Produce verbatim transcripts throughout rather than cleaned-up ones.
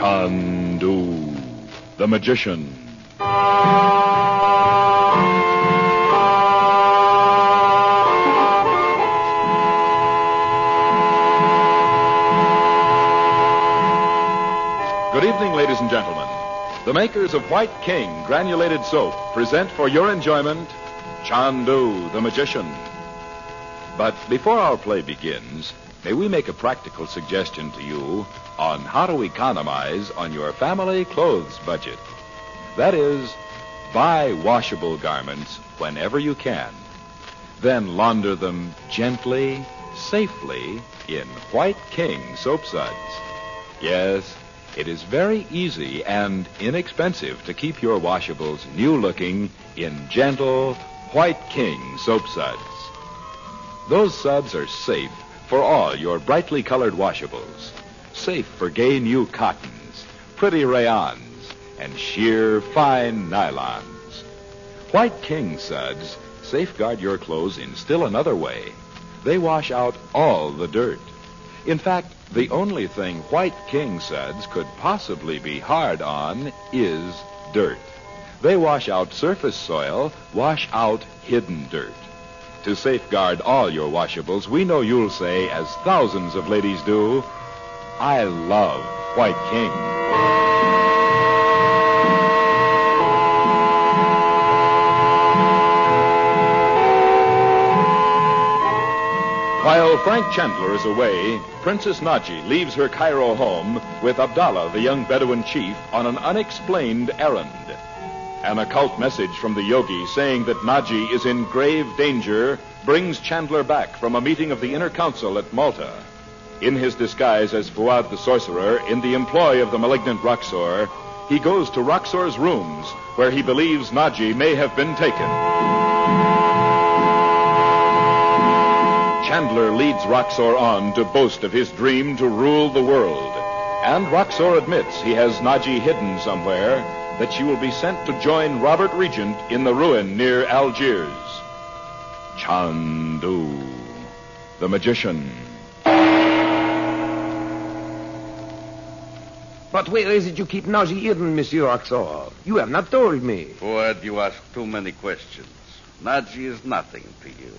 Chandu, the magician. Good evening, ladies and gentlemen. The makers of White King granulated soap present for your enjoyment Chandu, the magician. But before our play begins, may we make a practical suggestion to you on how to economize on your family clothes budget. That is, buy washable garments whenever you can. Then launder them gently, safely in White King soap suds. Yes, it is very easy and inexpensive to keep your washables new-looking in gentle White King soap suds. Those suds are safe for all your brightly colored washables. Safe for gay new cottons, pretty rayons, and sheer fine nylons. White King suds safeguard your clothes in still another way. They wash out all the dirt. In fact, the only thing White King suds could possibly be hard on is dirt. They wash out surface soil, wash out hidden dirt. To safeguard all your washables, we know you'll say, as thousands of ladies do, I love White King. While Frank Chandler is away, Princess Naji leaves her Cairo home with Abdallah, the young Bedouin chief, on an unexplained errand. An occult message from the yogi saying that Naji is in grave danger brings Chandler back from a meeting of the Inner Council at Malta. In his disguise as Fuad the sorcerer, in the employ of the malignant Roxor, he goes to Roxor's rooms, where he believes Naji may have been taken. Chandler leads Roxor on to boast of his dream to rule the world. And Roxor admits he has Naji hidden somewhere, that she will be sent to join Robert Regent in the ruin near Algiers. Chandu, the magician. But where is it you keep Naji hidden, Monsieur Roxor? You have not told me. Fuad, you ask too many questions. Naji is nothing to you.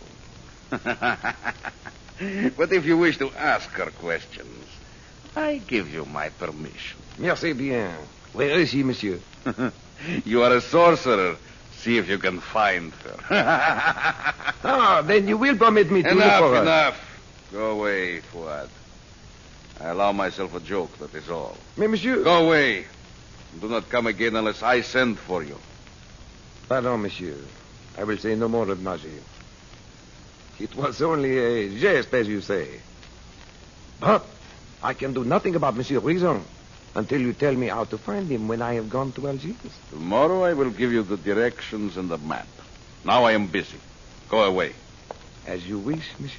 But if you wish to ask her questions, I give you my permission. Merci bien. Where is she, monsieur? You are a sorcerer. See if you can find her. Ah, then you will permit me to enough, look for her. Enough. Go away, Fuad. I allow myself a joke, that is all. Mais, monsieur... Go away. Do not come again unless I send for you. Pardon, monsieur. I will say no more of Naji. It was only a jest, as you say. But I can do nothing about Monsieur Reason until you tell me how to find him when I have gone to Algiers. Tomorrow I will give you the directions and the map. Now I am busy. Go away. As you wish, monsieur.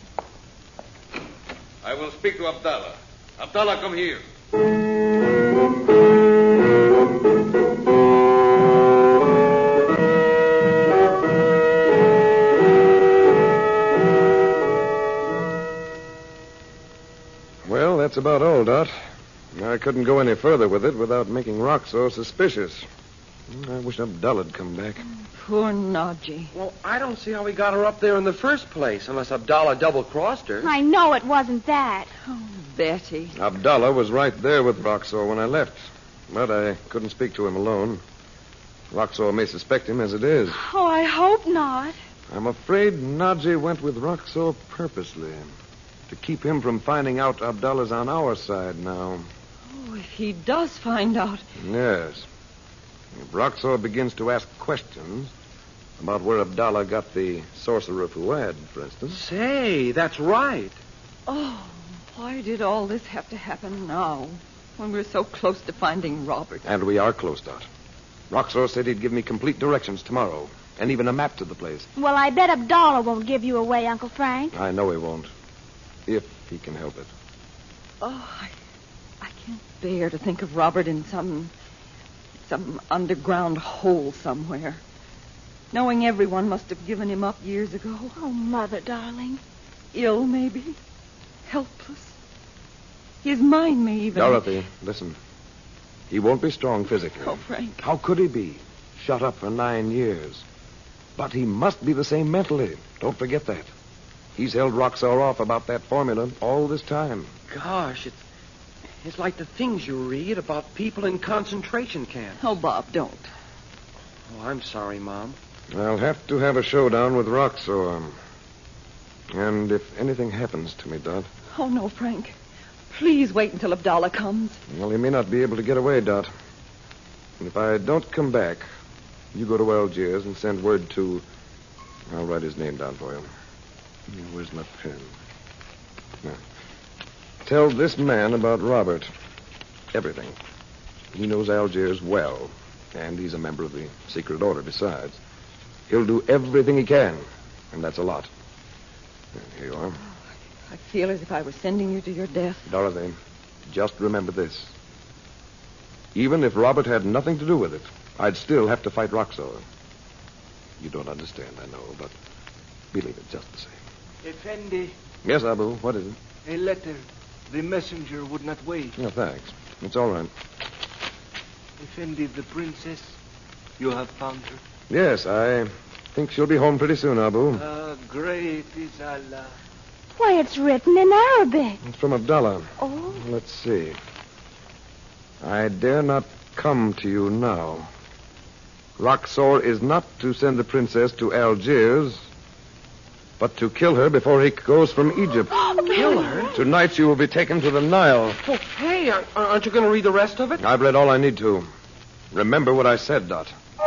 I will speak to Abdallah. Abdallah, come here. Well, that's about all, Dot. I couldn't go any further with it without making Roxor suspicious. I wish Abdullah'd come back. Poor Naji. Well, I don't see how we got her up there in the first place, unless Abdallah double-crossed her. I know it wasn't that. Oh, Betty. Abdallah was right there with Roxor when I left. But I couldn't speak to him alone. Roxor may suspect him as it is. Oh, I hope not. I'm afraid Naji went with Roxor purposely. To keep him from finding out Abdallah's on our side now. Oh, if he does find out. Yes. If Roxor begins to ask questions about where Abdallah got the sorcerer Fuad, for instance. Say, that's right. Oh, why did all this have to happen now, when we're so close to finding Robert? And we are close, Dot. Roxor said he'd give me complete directions tomorrow, and even a map to the place. Well, I bet Abdallah won't give you away, Uncle Frank. I know he won't. If he can help it. Oh, I, I can't bear to think of Robert in some... some underground hole somewhere. Knowing everyone must have given him up years ago. Oh, Mother, darling. Ill, maybe. Helpless. His mind may even... Dorothy, listen. He won't be strong physically. Oh, Frank. How could he be? Shut up for nine years. But he must be the same mentally. Don't forget that. He's held Roxor off about that formula all this time. Gosh, it's it's like the things you read about people in concentration camps. Oh, Bob, don't. Oh, I'm sorry, Mom. I'll have to have a showdown with Roxor. And if anything happens to me, Dot... Oh, no, Frank. Please wait until Abdallah comes. Well, he may not be able to get away, Dot. And if I don't come back, you go to Algiers and send word to... I'll write his name down for you. Where's my pen? Now, tell this man about Robert. Everything. He knows Algiers well, and he's a member of the secret order besides. He'll do everything he can, and that's a lot. Here you are. I feel as if I was sending you to your death. Dorothy, just remember this. Even if Robert had nothing to do with it, I'd still have to fight Roxor. You don't understand, I know, but believe it just the same. Effendi, Yes, Abu, what is it? a letter. The messenger would not wait. No, thanks. It's all right. Effendi, the princess, you have found her. Yes, I think she'll be home pretty soon, Abu. Ah, great is Allah. Why, it's written in Arabic. It's from Abdallah. Oh. Let's see. I dare not come to you now. Roxor is not to send the princess to Algiers, but to kill her before he goes from Egypt. Kill her? Tonight she will be taken to the Nile. Oh, hey, ar- aren't you going to read the rest of it? I've read all I need to. Remember what I said, Dot.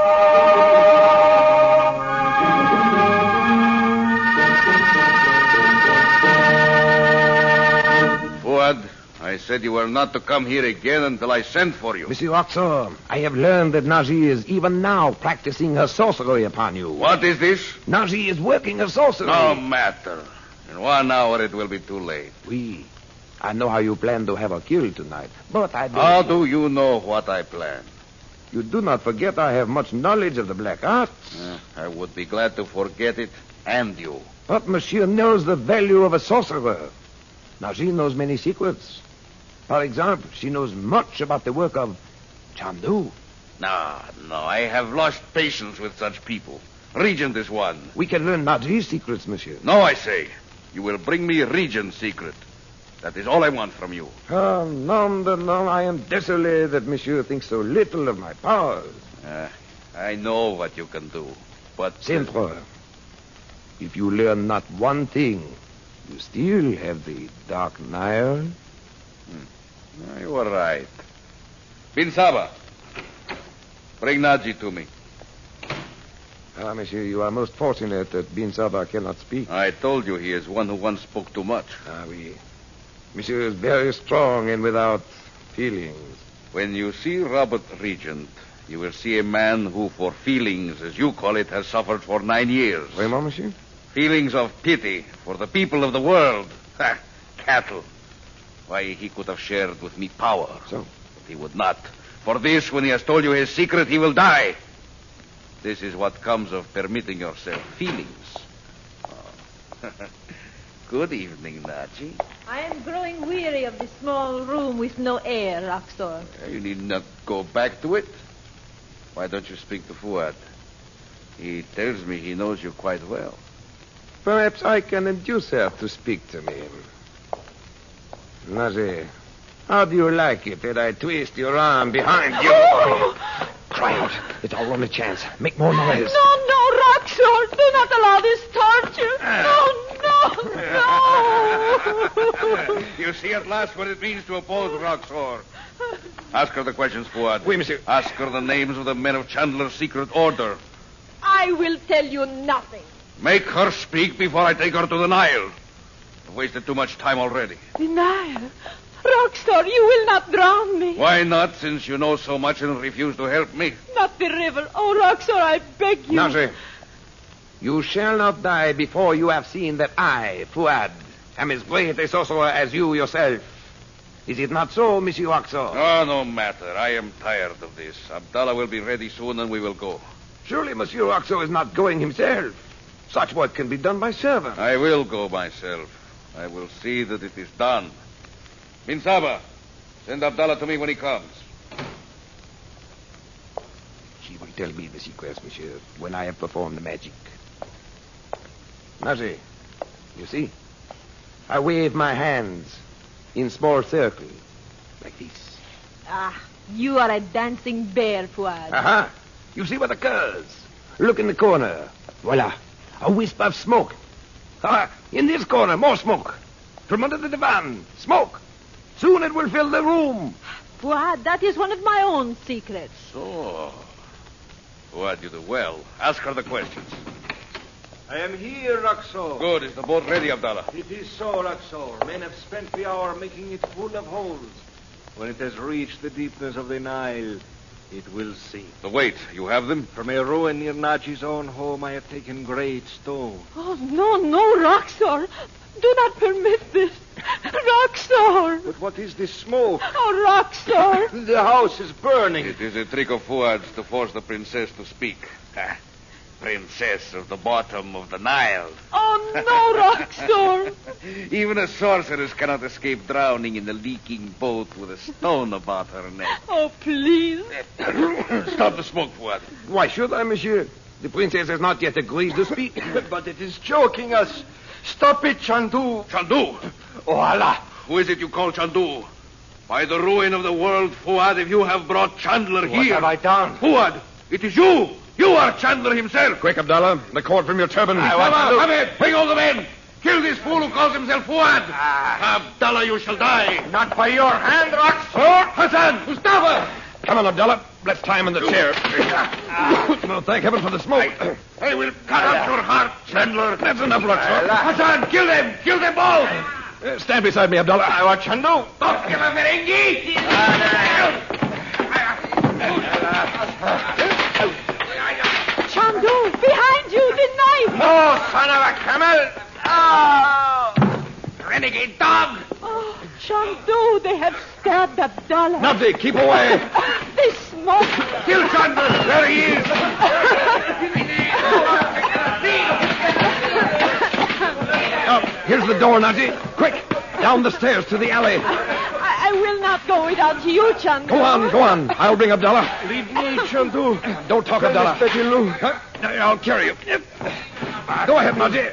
Fuad, I said you were not to come here again until I sent for you. Monsieur Roxor, I have learned that Najee is even now practicing her sorcery upon you. What is this? Najee is working her sorcery. No matter. In one hour it will be too late. Oui. I know how you plan to have her killed tonight, but I don't... How do you know what I plan? You do not forget I have much knowledge of the black arts. Uh, I would be glad to forget it, and you. But Monsieur knows the value of a sorcerer. Najee knows many secrets. For example, she knows much about the work of Chandu. No, no, I have lost patience with such people. Regent is one. We can learn Najee's secrets, Monsieur. No, I say. You will bring me Regent's secret. That is all I want from you. Ah, non, non, I am desolate that Monsieur thinks so little of my powers. Uh, I know what you can do, but... Saint-Preux, if you learn not one thing, you still have the Dark Nile. Hmm. You are right. Bin Saba, bring Naji to me. Ah, Monsieur, you are most fortunate that Bin Saba cannot speak. I told you he is one who once spoke too much. Ah, oui. Monsieur is very strong and without feelings. When you see Robert Regent, you will see a man who, for feelings, as you call it, has suffered for nine years. Vraiment, Monsieur? Feelings of pity for the people of the world. Ha! Cattle. Why, he could have shared with me power. So? But he would not. For this, when he has told you his secret, he will die. This is what comes of permitting yourself feelings. Oh. Good evening, Naji. I am growing weary of this small room with no air, Roxor. You need not go back to it. Why don't you speak to Fuad? He tells me he knows you quite well. Perhaps I can induce her to speak to me. Nazi, how do you like it that I twist your arm behind you? Cry out. It's our only chance. Make more noise. No, no, Roxor. Do not allow this torture. No, no, no. You see at last what it means to oppose Roxor. Ask her the questions, Fuad. Oui, monsieur. Ask her the names of the men of Chandler's secret order. I will tell you nothing. Make her speak before I take her to the Nile. I've wasted too much time already. The Nile? Roxor, you will not drown me. Why not, since you know so much and refuse to help me? Not the river. Oh, Roxor, I beg you. Nazi, you shall not die before you have seen that I, Fuad, am as great a sorcerer as you yourself. Is it not so, Monsieur Roxor? Oh, no matter. I am tired of this. Abdallah will be ready soon and we will go. Surely Monsieur Roxor is not going himself. Such work can be done by servants. I will go myself. I will see that it is done. Bin Saba, send Abdallah to me when he comes. She will tell me the secrets, monsieur, when I have performed the magic. Naji, you see? I wave my hands in small circle, like this. Ah, you are a dancing bear, Fuad. Aha! You see what occurs? Look in the corner. Voila. A wisp of smoke. Ah, in this corner, more smoke. From under the divan, smoke. Soon it will fill the room. Fuad, that is one of my own secrets. So, what you do well. Ask her the questions. I am here, Roxor. Good. Is the boat ready, Abdallah? It is so, Roxor. Men have spent the hour making it full of holes. When it has reached the deepness of the Nile, it will sink. The weight, you have them? From a ruin near Naji's own home, I have taken great stone. Oh, no, no, Roxor. Do not permit this. Roxor. But what is this smoke? Oh, Roxor. The house is burning. It is a trick of Fuad's to force the princess to speak. Ah, princess of the bottom of the Nile. Oh, no, Roxor. Even a sorceress cannot escape drowning in the leaking boat with a stone about her neck. Oh, please. Stop the smoke, Fuad. Why should I, monsieur? The princess has not yet agreed to speak. But it is choking us. Stop it, Chandu. Chandu? Oh, Allah. Who is it you call Chandu? By the ruin of the world, Fuad, if you have brought Chandler What here... have I done? Fuad, it is you! You are Chandler himself! Quick, Abdallah. The cord from your turban. Come on, come in! Bring all the men! Kill this fool who calls himself Fuad! Ah. Abdallah, you shall die! Not by your hand, Roxor. Hassan! Mustafa! Come on, Abdallah. Let's tie him in the chair. No, thank heaven for the smoke. I will cut out your heart, Chandler! That's enough, Roxor. Hassan, kill them! Kill them both! Uh, stand beside me, Abdallah. I want Chandu. Don't give a merengue! Chandu, behind you, the knife. Oh, son of a camel. Oh. Renegade dog! Oh, Chandu, they have stabbed Abdallah. Nabdi, keep away. They smoke. Kill Chandler! There he is! Oh, here's the door, Nabdi. Quick, down the stairs to the alley. I, I will not go without you, Chandu. Go on, go on. I'll bring Abdallah. Lead me, Chandu. Don't talk, Abdallah. Huh? I'll carry you. Go ahead, Nabdi.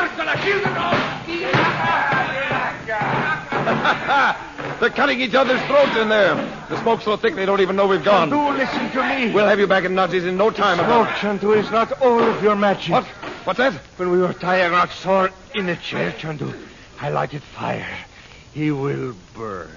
They're cutting each other's throats in there. The smoke's so thick they don't even know we've gone. Chandu, listen to me. We'll have you back in Naji's in no time. Smoke, Chandu, is not all of your magic. What? What's that? When we were tying Roxor in a chair, Chandu, I lighted fire. He will burn.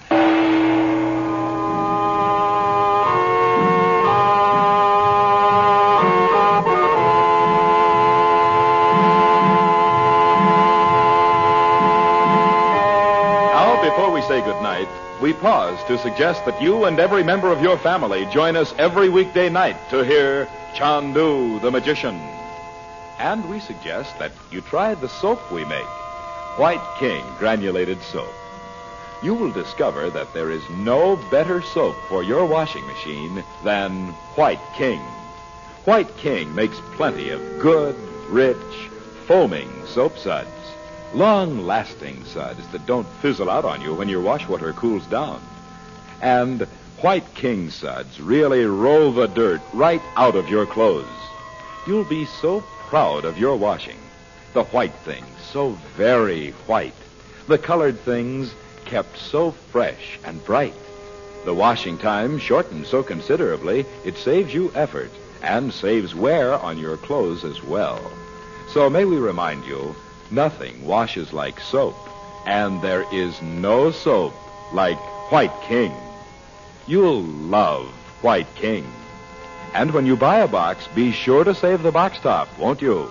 Say goodnight, we pause to suggest that you and every member of your family join us every weekday night to hear Chandu the Magician. And we suggest that you try the soap we make, White King Granulated Soap. You will discover that there is no better soap for your washing machine than White King. White King makes plenty of good, rich, foaming soap suds. Long-lasting suds that don't fizzle out on you when your wash water cools down. And White King suds really roll the dirt right out of your clothes. You'll be so proud of your washing. The white things so very white. The colored things kept so fresh and bright. The washing time shortened so considerably it saves you effort and saves wear on your clothes as well. So may we remind you, nothing washes like soap, and there is no soap like White King. You'll love White King. And when you buy a box, be sure to save the box top, won't you?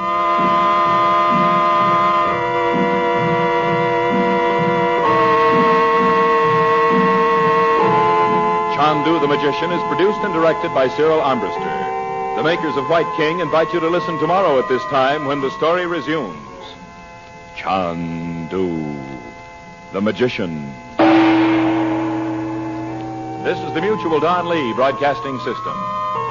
Chandu the Magician is produced and directed by Cyril Armbruster. The makers of White King invite you to listen tomorrow at this time when the story resumes. Chandu the Magician. This is the Mutual Don Lee Broadcasting System.